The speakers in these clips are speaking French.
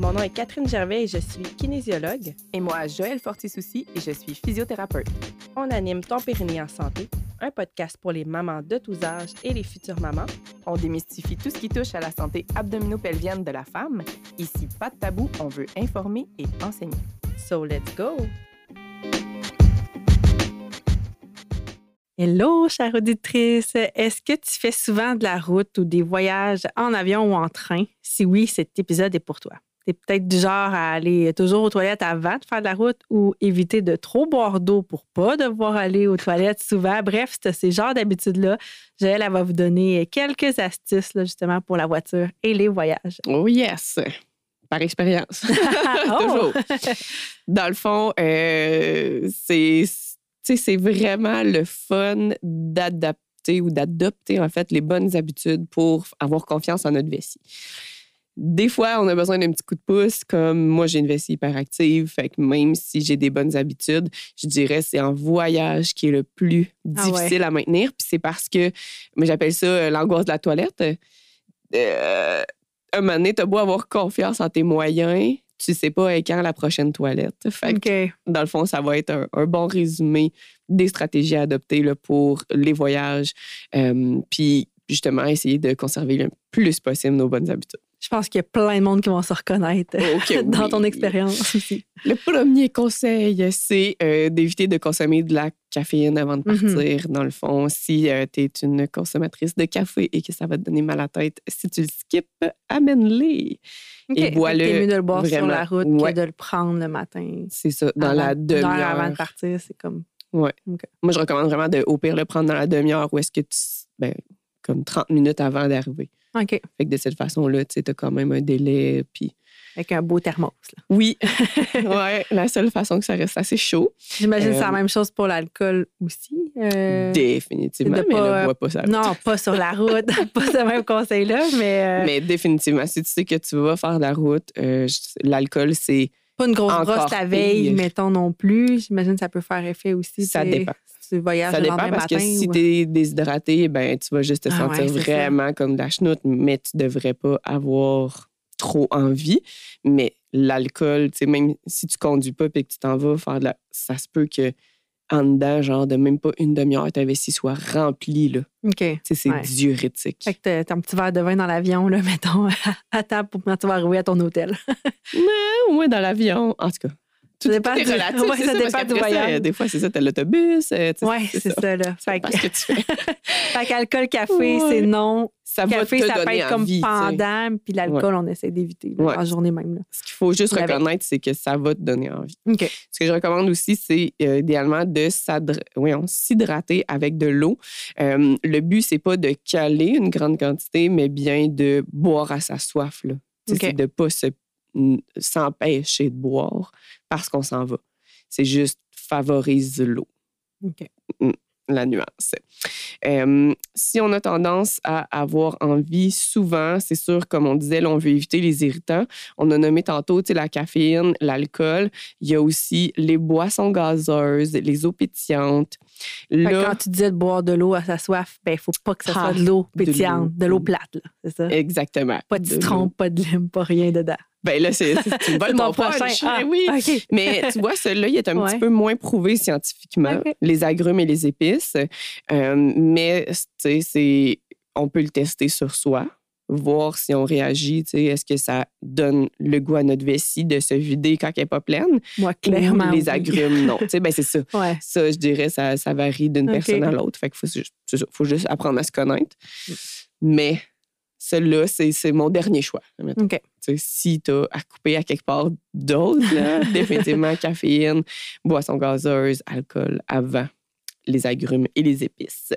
Mon nom est Catherine Gervais et je suis kinésiologue. Et moi, Joëlle Fortisouci et je suis physiothérapeute. On anime Ton Périnée en santé, un podcast pour les mamans de tous âges et les futures mamans. On démystifie tout ce qui touche à la santé abdominopelvienne de la femme. Ici, pas de tabou, on veut informer et enseigner. So let's go! Hello, chère auditrice! Est-ce que tu fais souvent de la route ou des voyages en avion ou en train? Si oui, cet épisode est pour toi. Tu es peut-être du genre à aller toujours aux toilettes avant de faire de la route ou éviter de trop boire d'eau pour pas devoir aller aux toilettes souvent. Bref, si tu as ces genres d'habitudes-là, Joëlle, elle va vous donner quelques astuces là, justement pour la voiture et les voyages. Oh yes! Par expérience. Toujours. Dans le fond, c'est vraiment le fun d'adapter ou d'adopter, en fait, les bonnes habitudes pour avoir confiance en notre vessie. Des fois, on a besoin d'un petit coup de pouce, comme moi, j'ai une vessie hyperactive, fait que même si j'ai des bonnes habitudes, je dirais c'est en voyage qui est le plus difficile à maintenir. Puis c'est parce que, moi, j'appelle ça l'angoisse de la toilette. Un moment donné, t'as beau avoir confiance en tes moyens, tu sais pas à quand la prochaine toilette. Fait que, dans le fond, ça va être un bon résumé des stratégies à adopter là, pour les voyages. Puis, justement, essayer de conserver le plus possible nos bonnes habitudes. Je pense qu'il y a plein de monde qui vont se reconnaître dans ton expérience aussi. Le premier conseil, c'est d'éviter de consommer de la caféine avant de partir. Dans le fond, si tu es une consommatrice de café et que ça va te donner mal à la tête, si tu le skippes, amène-les. Et bois-le. C'est mieux de le boire vraiment, sur la route que de le prendre le matin. C'est ça, dans la demi-heure. Une heure avant de partir, c'est comme... Oui. Okay. Moi, je recommande vraiment de, au pire, le prendre dans la demi-heure ou est-ce que tu... comme 30 minutes avant d'arriver. OK. Fait que de cette façon-là, tu as quand même un délai. Puis... Avec un beau thermos. Là. Oui. Ouais, la seule façon que ça reste assez chaud. J'imagine que c'est la même chose pour l'alcool aussi. Définitivement, mais ne bois pas ça. Non, pas sur la route. Pas ce même conseil-là, mais... Mais définitivement, si tu sais que tu vas faire de la route, l'alcool, c'est pas une grosse brosse la veille, mettons non plus. J'imagine que ça peut faire effet aussi. Ça dépend. Tu voyages ça le dépend lendemain parce matin, que si tu es déshydraté, ben, tu vas juste te sentir vraiment comme de la chenoute, mais tu devrais pas avoir trop envie. Mais l'alcool, même si tu conduis pas et que tu t'en vas faire de la... Ça se peut que en dedans, genre de même pas une demi-heure, ta vessie soit remplie. Là. OK. C'est diurétique. Fait que t'as un petit verre de vin dans l'avion, là, mettons, à table pour quand tu vas arriver à ton hôtel. Mais au moins dans l'avion, en tout cas. Tout est relatif, ouais, ça dépend du voyage. Des fois, c'est ça, t'as l'autobus. Oui, c'est ça. Là. Fait que tu fais. Fait qu'alcool, café, c'est non. Ça café, va te ça peut être comme envie, pendant, puis l'alcool, on essaie d'éviter en journée même. Là. Ce qu'il faut juste reconnaître, c'est que ça va te donner envie. Okay. Ce que je recommande aussi, c'est idéalement de s'hydrater avec de l'eau. Le but, c'est pas de caler une grande quantité, mais bien de boire à sa soif. Là. C'est de ne pas s'empêcher de boire parce qu'on s'en va. C'est juste favorise l'eau. OK. La nuance. Si on a tendance à avoir envie, souvent, c'est sûr, comme on disait, là, on veut éviter les irritants. On a nommé tantôt la caféine, l'alcool. Il y a aussi les boissons gazeuses, les eaux pétillantes. Là, quand tu disais de boire de l'eau à sa soif, il ne faut pas que ce soit de l'eau pétillante, de l'eau plate. Là, c'est ça? Exactement. Pas de citron, pas de lime, pas rien dedans. Ben là, tu voles ton prochain. Oui. Okay. Mais tu vois, celui-là, il est un petit peu moins prouvé scientifiquement, les agrumes et les épices. Mais, tu sais, on peut le tester sur soi, voir si on réagit. Est-ce que ça donne le goût à notre vessie de se vider quand elle n'est pas pleine? Moi, clairement. Ou les agrumes, non. Ben, c'est ça. Ouais. Ça, je dirais, ça varie d'une personne à l'autre. Fait qu'il faut juste apprendre à se connaître. Mais... celui-là, c'est mon dernier choix. Okay. Si tu as à couper à quelque part d'autres, définitivement caféine, boisson gazeuse, alcool avant les agrumes et les épices.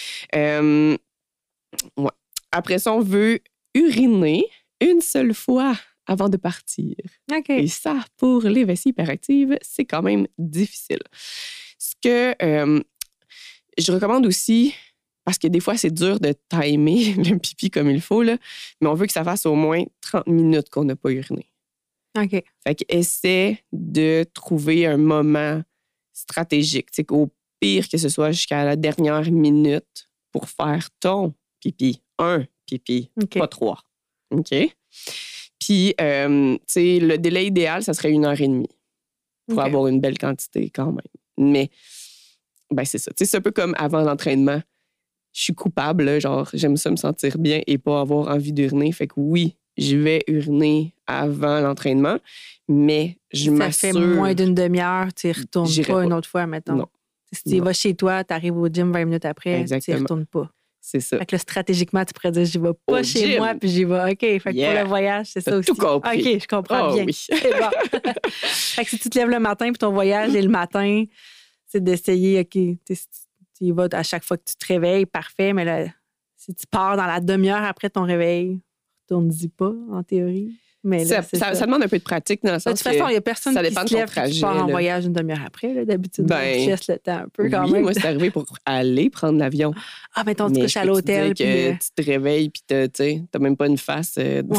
Après ça, on veut uriner une seule fois avant de partir. Okay. Et ça, pour les vessies hyperactives, c'est quand même difficile. Ce que je recommande aussi... Parce que des fois, c'est dur de timer le pipi comme il faut, là, mais on veut que ça fasse au moins 30 minutes qu'on n'a pas uriné. OK. Fait qu'essaie de trouver un moment stratégique. C'est qu'au pire que ce soit jusqu'à la dernière minute pour faire ton pipi. Un pipi, pas 3. OK? Puis, tu sais, le délai idéal, ça serait 1h30 pour avoir une belle quantité quand même. Mais, ben c'est ça. Tu sais, c'est un peu comme avant l'entraînement. Je suis coupable, là, genre, j'aime ça me sentir bien et pas avoir envie d'uriner. Fait que oui, je vais uriner avant l'entraînement, mais je m'assure... Ça fait moins d'une demi-heure, tu y retournes pas une autre fois, mettons. Non. Si tu vas chez toi, tu arrives au gym 20 minutes après, tu y retournes pas. C'est ça. Fait que là, stratégiquement, tu pourrais dire, j'y vais pas chez moi, puis j'y vais. OK, fait que pour le voyage, c'est ça aussi. Tout compris. OK, je comprends bien. Oui. C'est bon. Fait que si tu te lèves le matin, puis ton voyage est le matin, c'est d'essayer, OK, tu y vas à chaque fois que tu te réveilles, parfait, mais là, si tu pars dans la demi-heure après ton réveil, retourne-y pas, en théorie. Mais là, ça demande un peu de pratique dans le sens de toute façon, il n'y a personne qui se lève et qui part en voyage une demi-heure après. Là, d'habitude, on laisse le temps un peu quand même. Moi, c'est arrivé pour aller prendre l'avion. Ah, mettons, tu couches à l'hôtel. Tu te réveilles puis tu n'as même pas une face.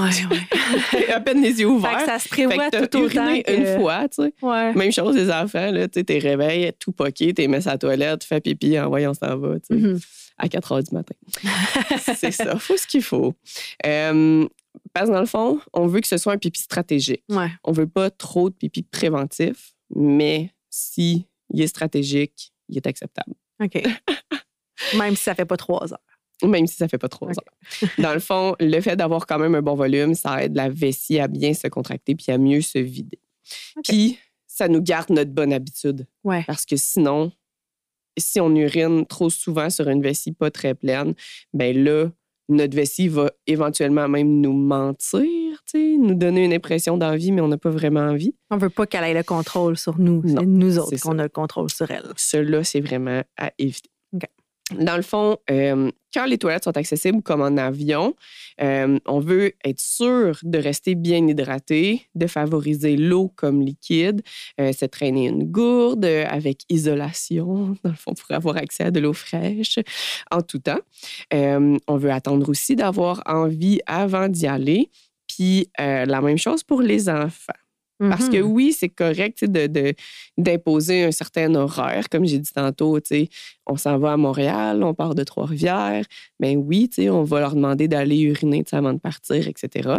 Ouais. À peine les yeux ouverts. Fait que ça se prévoit tout autant une fois, tu sais. Ouais. Même chose, les enfants, là, tu te réveilles tout poqué, tu mets sa toilette, fais pipi, en voyant, on s'en va, tu sais, à 4 heures du matin. C'est ça, faut ce qu'il faut. Parce que dans le fond, on veut que ce soit un pipi stratégique. Ouais. On veut pas trop de pipi préventif, mais si il est stratégique, il est acceptable. OK. Même si ça fait pas 3 heures. Même si ça fait pas 3 heures. Dans le fond, le fait d'avoir quand même un bon volume, ça aide la vessie à bien se contracter puis à mieux se vider. Puis, ça nous garde notre bonne habitude. Ouais. Parce que sinon, si on urine trop souvent sur une vessie pas très pleine, ben là, notre vessie va éventuellement même nous mentir, nous donner une impression d'envie, mais on n'a pas vraiment envie. On ne veut pas qu'elle ait le contrôle sur nous. C'est nous autres qu'on a le contrôle sur elle. Cela, c'est vraiment à éviter. Okay. Dans le fond, quand les toilettes sont accessibles comme en avion, on veut être sûr de rester bien hydraté, de favoriser l'eau comme liquide, se traîner une gourde avec isolation, dans le fond, pour avoir accès à de l'eau fraîche en tout temps. On veut attendre aussi d'avoir envie avant d'y aller. Puis la même chose pour les enfants. Parce que oui, c'est correct d'imposer un certain horaire. Comme j'ai dit tantôt, on s'en va à Montréal, on part de Trois-Rivières. Mais oui, on va leur demander d'aller uriner avant de partir, etc.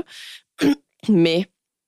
Mais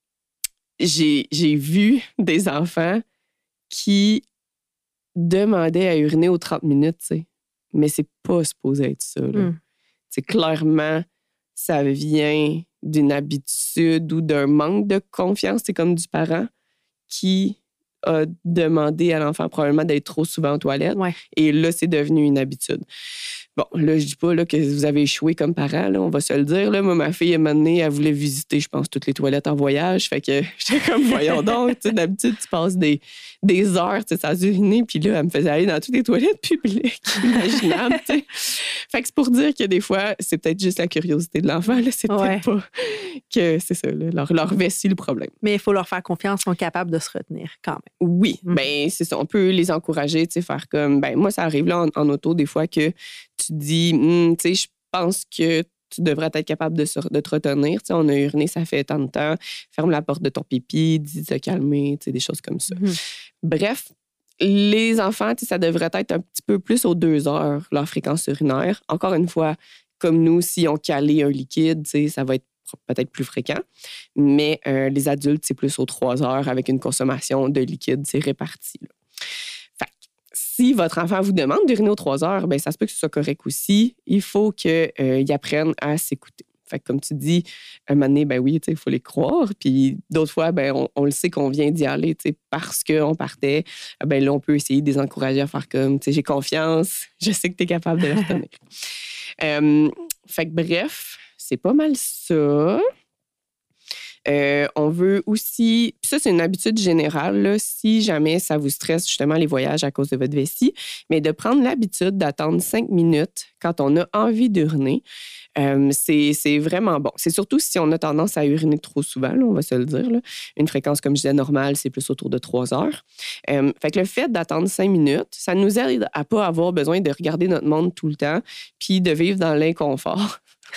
j'ai vu des enfants qui demandaient à uriner aux 30 minutes. Mais c'est pas supposé être ça. Clairement, ça vient d'une habitude ou d'un manque de confiance, c'est comme du parent qui a demandé à l'enfant probablement d'être trop souvent aux toilettes. Ouais. Et là, c'est devenu une habitude. Bon, là, je dis pas là, que vous avez échoué comme parent, là, on va se le dire. Là. Moi, ma fille, elle voulait visiter, je pense, toutes les toilettes en voyage. Fait que j'étais comme, voyons donc, d'habitude, tu passes des heures sans uriner, puis là, elle me faisait aller dans toutes les toilettes publiques imaginables. Fait que c'est pour dire que des fois, c'est peut-être juste la curiosité de l'enfant. Là, c'est peut-être pas que c'est ça, là, leur vessie le problème. Mais il faut leur faire confiance, ils sont capables de se retenir quand même. Oui, ben c'est ça. On peut les encourager, faire comme... Ben moi, ça arrive là en auto des fois que tu dis, je pense que tu devrais être capable de te retenir. On a uriné, ça fait tant de temps. Ferme la porte de ton pipi, dis de te calmer, des choses comme ça. Bref, les enfants, ça devrait être un petit peu plus aux 2 heures, leur fréquence urinaire. Encore une fois, comme nous, si on calait un liquide, ça va être peut-être plus fréquent. Mais les adultes, c'est plus aux 3 heures avec une consommation de liquide, c'est réparti. Là. Fait que si votre enfant vous demande d'uriner aux 3 heures, ben ça se peut que ce soit correct aussi. Il faut qu'il apprenne à s'écouter. Fait que comme tu dis, un moment donné, ben oui, il faut les croire. Puis d'autres fois, ben on le sait qu'on vient d'y aller parce qu'on partait. Ben là, on peut essayer de les encourager à faire comme, j'ai confiance, je sais que tu es capable de le retenir. Fait que bref, c'est pas mal ça. On veut aussi... Puis ça, c'est une habitude générale, là, si jamais ça vous stresse justement les voyages à cause de votre vessie, mais de prendre l'habitude d'attendre 5 minutes quand on a envie d'uriner. C'est vraiment bon. C'est surtout si on a tendance à uriner trop souvent, là, on va se le dire. Là. Une fréquence, comme je disais, normale, c'est plus autour de 3 heures. Fait que le fait d'attendre 5 minutes, ça nous aide à pas avoir besoin de regarder notre montre tout le temps puis de vivre dans l'inconfort.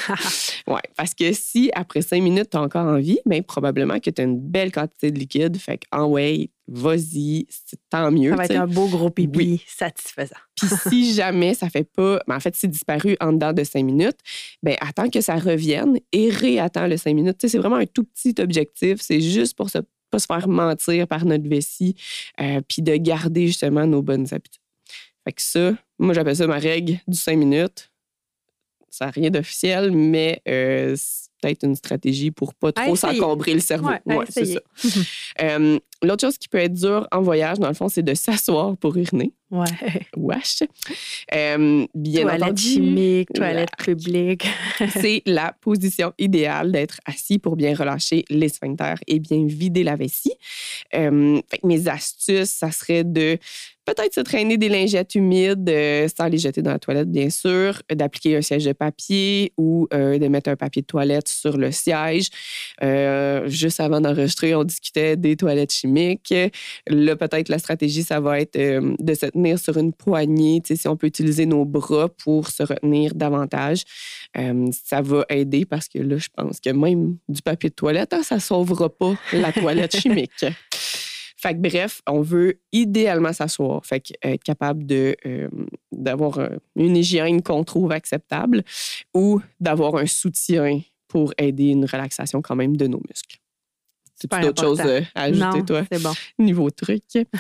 Ouais, parce que si après 5 minutes, tu as encore envie, bien, probablement que tu as une belle quantité de liquide. Fait qu'en way, vas-y, c'est tant mieux. Ça va être un beau gros pipi satisfaisant. Puis si jamais ça fait pas, en fait, c'est disparu en dedans de 5 minutes, bien, attends que ça revienne et réattends le 5 minutes. Tu sais, c'est vraiment un tout petit objectif. C'est juste pour pas se faire mentir par notre vessie, puis de garder justement nos bonnes habitudes. Fait que ça, moi, j'appelle ça ma règle du 5 minutes. Ça n'a rien d'officiel, mais c'est peut-être une stratégie pour pas trop s'encombrer le cerveau. Ouais, c'est ça. L'autre chose qui peut être dure en voyage, dans le fond, c'est de s'asseoir pour uriner. Ouais. Wesh. Bien toilette entendu, chimique, toilette publique. c'est la position idéale d'être assis pour bien relâcher les sphincters et bien vider la vessie. Fait que mes astuces, ça serait de peut-être se traîner des lingettes humides sans les jeter dans la toilette, bien sûr, d'appliquer un siège de papier ou de mettre un papier de toilette sur le siège. Juste avant d'enregistrer, on discutait des toilettes chimiques. Là, peut-être la stratégie, ça va être de se tenir sur une poignée. Tu sais, si on peut utiliser nos bras pour se retenir davantage, ça va aider parce que là, je pense que même du papier de toilette, ça ne sauvera pas la toilette chimique. Fait que bref, on veut idéalement s'asseoir. Fait que être capable d'avoir une hygiène qu'on trouve acceptable ou d'avoir un soutien pour aider une relaxation quand même de nos muscles. C'est d'autres choses à ajouter, non, toi? C'est bon. Niveau truc.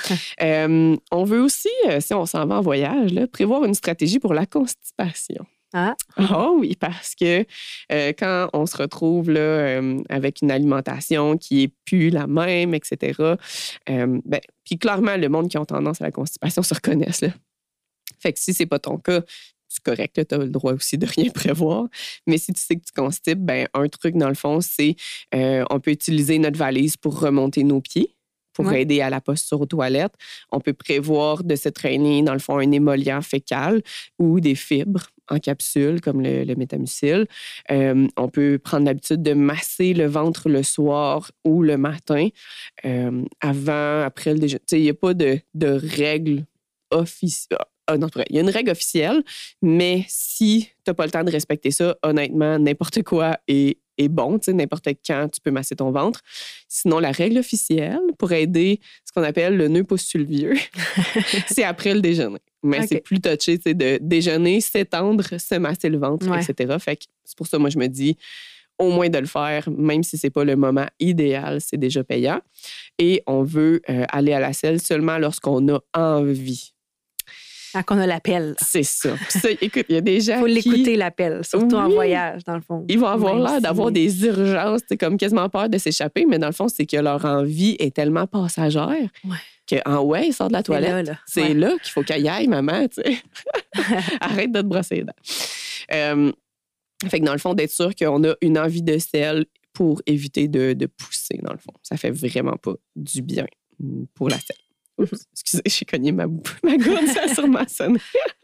On veut aussi, si on s'en va en voyage, là, prévoir une stratégie pour la constipation. Ah. Oh oui, parce que quand on se retrouve là, avec une alimentation qui n'est plus la même, etc., puis clairement, le monde qui a tendance à la constipation se reconnaissent. Là. Fait que si ce n'est pas ton cas, c'est correct, tu as le droit aussi de rien prévoir. Mais si tu sais que tu constipes, ben, un truc, dans le fond, c'est on peut utiliser notre valise pour remonter nos pieds, pour aider à la posture aux toilettes. On peut prévoir de se traîner, dans le fond, un émollient fécal ou des fibres en capsule, comme le métamucil. On peut prendre l'habitude de masser le ventre le soir ou le matin, avant, après le déjeuner. Il n'y a pas de règle officielle. Non, il y a une règle officielle, mais si tu n'as pas le temps de respecter ça, honnêtement, n'importe quoi est bon. N'importe quand, tu peux masser ton ventre. Sinon, la règle officielle pour aider ce qu'on appelle le nœud postulvieux, c'est après le déjeuner. Mais c'est plus touché de déjeuner, s'étendre, se masser le ventre, etc. Fait que c'est pour ça, moi, je me dis au moins de le faire, même si c'est pas le moment idéal, c'est déjà payant. Et on veut aller à la selle seulement lorsqu'on a envie. Quand on a l'appel. C'est ça. Ça, écoute, il y a des gens Il faut l'écouter, l'appel, surtout en voyage, dans le fond. Ils vont avoir l'air d'avoir des urgences, comme quasiment peur de s'échapper, mais dans le fond, c'est que leur envie est tellement passagère que sort de la toilette. C'est là qu'il faut qu'elle y aille, maman. Arrête de te brosser les dents. Fait que dans le fond, d'être sûr qu'on a une envie de selle pour éviter de pousser, dans le fond. Ça fait vraiment pas du bien pour la selle. Oups, excusez, j'ai cogné ma gourde, ça a sûrement sonné.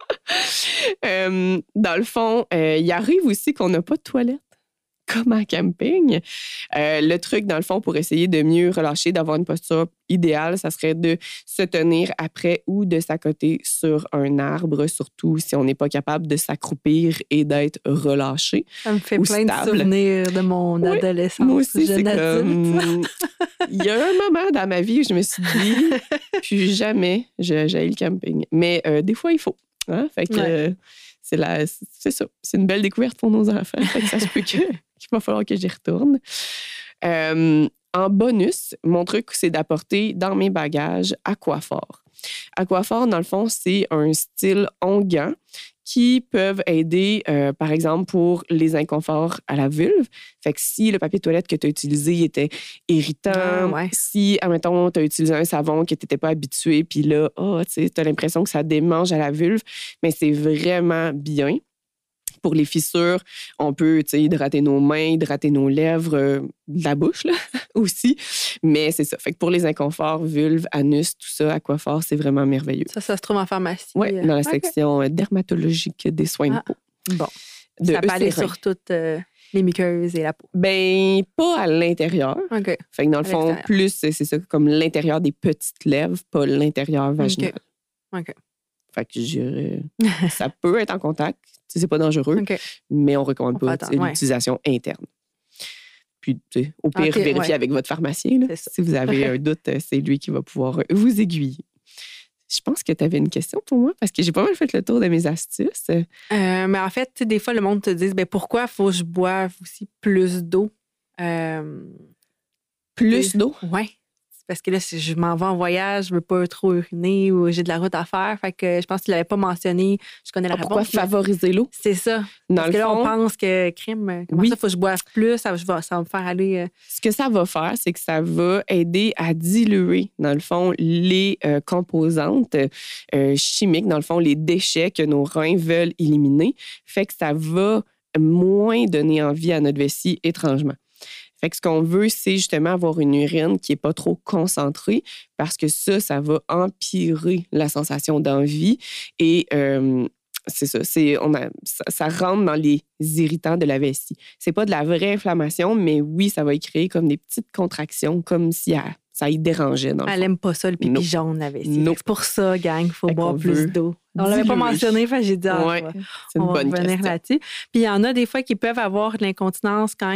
Dans le fond, il arrive aussi qu'on n'a pas de toilette, comme en camping. Le truc, dans le fond, pour essayer de mieux relâcher, d'avoir une posture idéale, ça serait de se tenir après ou de s'accoter sur un arbre, surtout si on n'est pas capable de s'accroupir et d'être relâché. Ça me fait plein de souvenirs de mon adolescence. Moi aussi, c'est comme... Il y a un moment dans ma vie où je me suis dit, plus jamais j'aille le camping. Mais des fois, il faut. Hein? Fait que c'est ça. C'est une belle découverte pour nos enfants. Fait que ça se peut qu'il va falloir que j'y retourne. En bonus, mon truc, c'est d'apporter dans mes bagages Aquaphor. Aquaphor, dans le fond, c'est un style onguent qui peuvent aider, par exemple, pour les inconforts à la vulve. Fait que si le papier de toilette que tu as utilisé était irritant, si, admettons, tu as utilisé un savon que tu n'étais pas habitué, puis là, tu as l'impression que ça démange à la vulve, mais c'est vraiment bien. Pour les fissures, on peut hydrater nos mains, hydrater nos lèvres, la bouche là, aussi. Mais c'est ça. Fait que pour les inconforts, vulve, anus, tout ça, Aquaphor, c'est vraiment merveilleux. Ça se trouve en pharmacie. Oui, dans la section dermatologique des soins de peau. Bon. Ça peut aller sur toutes les muqueuses et la peau. Ben, pas à l'intérieur. OK. Fait que dans le fond, plus, c'est ça, comme l'intérieur des petites lèvres, pas l'intérieur vaginal. OK. Fait que ça peut être en contact. C'est pas dangereux, mais on recommande pas l'utilisation interne. Puis, au pire, vérifiez avec votre pharmacien. Là. Si vous avez un doute, c'est lui qui va pouvoir vous aiguiller. Je pense que tu avais une question pour moi, parce que j'ai pas mal fait le tour de mes astuces. Mais en fait, des fois, le monde te dit pourquoi il faut que je boive aussi plus d'eau? Plus d'eau? Oui. Parce que là, si je m'en vais en voyage, je ne veux pas trop uriner ou j'ai de la route à faire. Fait que je pense que tu ne l'avais pas mentionné. Je connais la réponse. Pourquoi favoriser l'eau? C'est ça. Parce que là, on pense que crime, comment ça, il faut que je boive plus, ça va me faire aller. Ce que ça va faire, c'est que ça va aider à diluer, dans le fond, les composantes chimiques, dans le fond, les déchets que nos reins veulent éliminer. Fait que ça va moins donner envie à notre vessie étrangement. Fait que ce qu'on veut, c'est justement avoir une urine qui n'est pas trop concentrée parce que ça va empirer la sensation d'envie et c'est ça, ça rentre dans les irritants de la vessie. C'est pas de la vraie inflammation, mais oui, ça va y créer comme des petites contractions, comme si ça y dérangeait. Elle n'aime pas ça, le pipi jaune, la vessie. C'est pour ça, gang, il faut boire plus d'eau. On ne l'avait pas mentionné, j'ai dit, c'est une bonne revenir question. Là-dessus. Puis il y en a des fois qui peuvent avoir de l'incontinence quand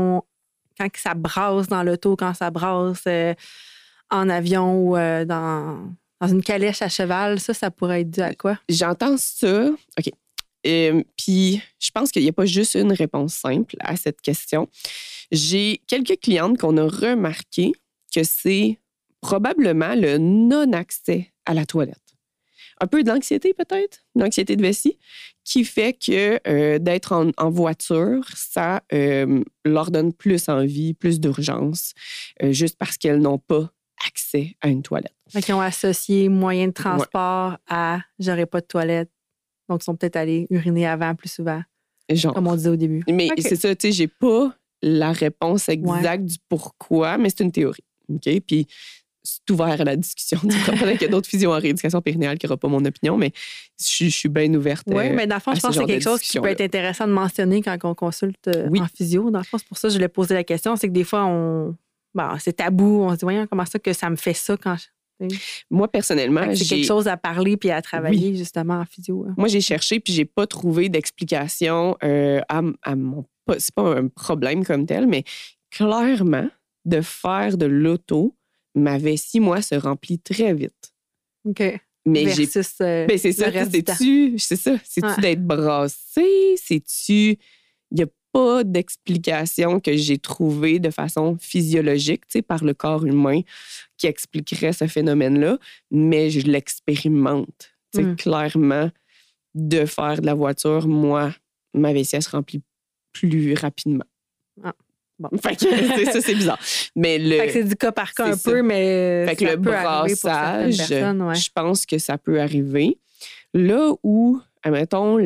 ça brasse dans l'auto, quand ça brasse en avion ou dans une calèche à cheval, ça pourrait être dû à quoi? J'entends ça. OK. Puis, je pense qu'il n'y a pas juste une réponse simple à cette question. J'ai quelques clientes qu'on a remarqué que c'est probablement le non-accès à la toilette. Un peu d'anxiété peut-être, l'anxiété de vessie, qui fait que d'être en voiture, ça leur donne plus envie, plus d'urgence, juste parce qu'elles n'ont pas accès à une toilette. Fait qu'ils ont associé moyen de transport à « j'aurais pas de toilette ». Donc, ils sont peut-être allés uriner avant plus souvent, comme on disait au début. Mais c'est ça, tu sais, j'ai pas la réponse exacte du pourquoi, mais c'est une théorie. OK? Puis, c'est ouvert à la discussion. Peut-être qu'il y a d'autres physios en rééducation périnéale qui n'auront pas mon opinion, mais je suis bien ouverte. Oui, mais dans le fond, je pense que c'est quelque chose qui peut être intéressant de mentionner quand on consulte en physio. Dans le fond, c'est pour ça que je l'ai posé la question. C'est que des fois, c'est tabou. On se dit, voyons, comment ça que ça me fait ça quand je... Moi, personnellement, c'est quelque chose à parler puis à travailler justement en physio. Moi, j'ai cherché puis j'ai pas trouvé d'explication à mon... C'est pas un problème comme tel, mais clairement, de faire de l'auto, ma vessie, moi, se remplit très vite. OK. Mais versus c'est ça, c'est-tu d'être brassé? Il n'y a pas d'explication que j'ai trouvée de façon physiologique, par le corps humain qui expliquerait ce phénomène-là, mais je l'expérimente. Clairement, de faire de la voiture, moi, ma vessie, elle se remplit plus rapidement. Bon. Fait que c'est bizarre. Mais fait que c'est du cas par cas un peu, mais fait que le brassage, je pense que ça peut arriver. Là où, admettons,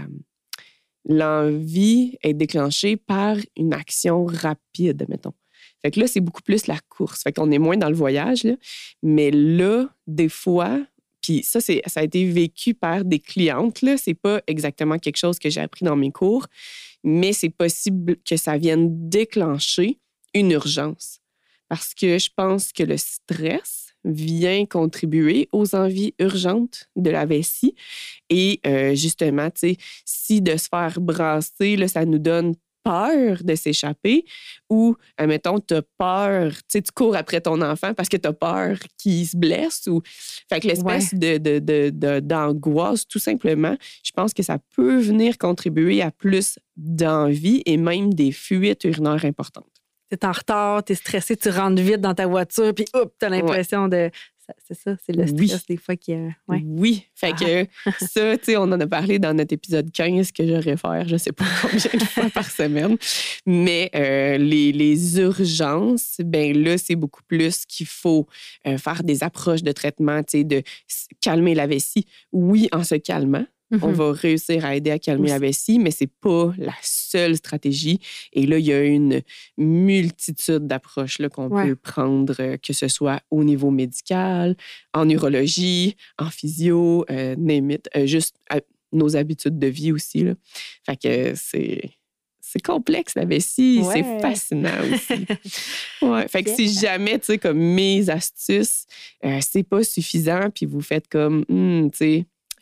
l'envie est déclenchée par une action rapide, admettons. Fait que là, c'est beaucoup plus la course. Fait qu'on est moins dans le voyage, là. Mais là, des fois, puis ça a été vécu par des clientes, là. C'est pas exactement quelque chose que j'ai appris dans mes cours, mais c'est possible que ça vienne déclencher une urgence. Parce que je pense que le stress vient contribuer aux envies urgentes de la vessie. Et justement, tu sais, si de se faire brasser, là, ça nous donne peur de s'échapper ou, admettons, tu as peur, tu sais, tu cours après ton enfant parce que tu as peur qu'il se blesse ou... Fait que l'espèce d'angoisse, tout simplement, je pense que ça peut venir contribuer à plus d'envie et même des fuites urinaires importantes. T'es en retard, t'es stressé, tu rentres vite dans ta voiture, puis t'as l'impression de... C'est ça, c'est le stress des fois qui est... Oui, fait que ça, tu sais, on en a parlé dans notre épisode 15 que je réfère, je sais pas combien de fois par semaine, mais les urgences, ben là, c'est beaucoup plus qu'il faut faire des approches de traitement, tu sais, de calmer la vessie. Oui, en se calmant, on va réussir à aider à calmer la vessie, mais c'est pas la seule stratégie. Et là, il y a une multitude d'approches là, qu'on peut prendre, que ce soit au niveau médical, en urologie, en physio, name it, juste nos habitudes de vie aussi. Là. Fait que c'est complexe, la vessie. Ouais. C'est fascinant aussi. Fait que si jamais, tu sais, comme mes astuces, c'est pas suffisant, puis vous faites comme, tu sais,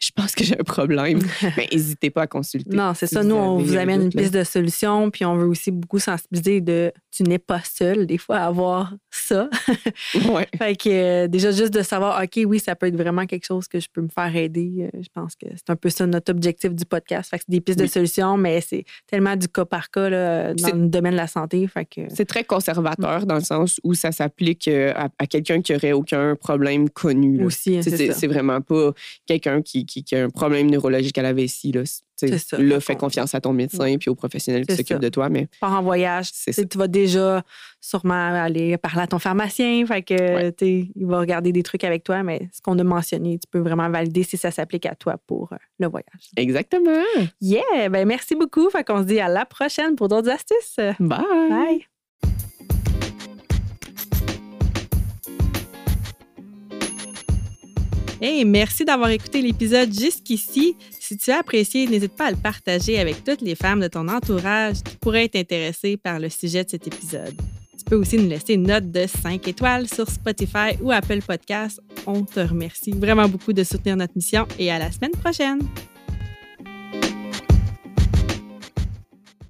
je pense que j'ai un problème, ben, n'hésitez pas à consulter. Non, c'est ça. Nous, on vous amène une piste de solution, puis on veut aussi beaucoup sensibiliser de tu n'es pas seul, des fois, à avoir ça. Ouais. Fait que déjà, juste de savoir, OK, oui, ça peut être vraiment quelque chose que je peux me faire aider. Je pense que c'est un peu ça notre objectif du podcast. Fait que c'est des pistes de solution, mais c'est tellement du cas par cas là, dans le domaine de la santé. Fait que... C'est très conservateur dans le sens où ça s'applique à quelqu'un qui n'aurait aucun problème connu. Là. Aussi, c'est vraiment pas quelqu'un qui a un problème neurologique à la vessie. Là. Ça, là, fais confiance à ton médecin puis aux professionnels qui s'occupent de toi. Mais pars en voyage, tu vas déjà sûrement aller parler à ton pharmacien. Fait que, il va regarder des trucs avec toi, mais ce qu'on a mentionné, tu peux vraiment valider si ça s'applique à toi pour le voyage. Exactement. Yeah! Ben, merci beaucoup. Fait qu'on se dit à la prochaine pour d'autres astuces. Bye! Bye! Hey, merci d'avoir écouté l'épisode jusqu'ici. Si tu as apprécié, n'hésite pas à le partager avec toutes les femmes de ton entourage qui pourraient être intéressées par le sujet de cet épisode. Tu peux aussi nous laisser une note de 5 étoiles sur Spotify ou Apple Podcasts. On te remercie vraiment beaucoup de soutenir notre mission et à la semaine prochaine!